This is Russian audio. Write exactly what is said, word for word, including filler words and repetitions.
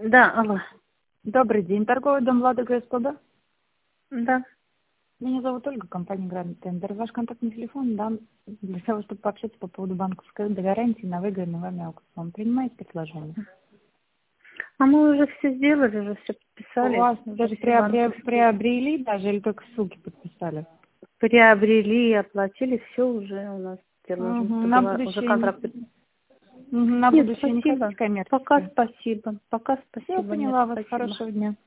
Да, алло. Добрый день, торговый дом «Лада Господа». Да. Меня зовут Ольга, компания Гранд Тендер. Ваш контактный телефон дам для того, чтобы пообщаться по поводу банковской гарантии на выигранный вами аукцион. Принимаете предложение? А мы уже все сделали, уже все У подписали. вас Уже даже все приобре- банковские приобрели даже или только ссылки подписали? приобрели, оплатили, все уже у нас Угу. приложено. На Договор- Уже будущее, контракт. Мгм. на Нет, будущее не спасибо. хотите коммерческую? Пока спасибо. Пока Я спасибо. Нет, поняла вас. спасибо. Хорошего дня.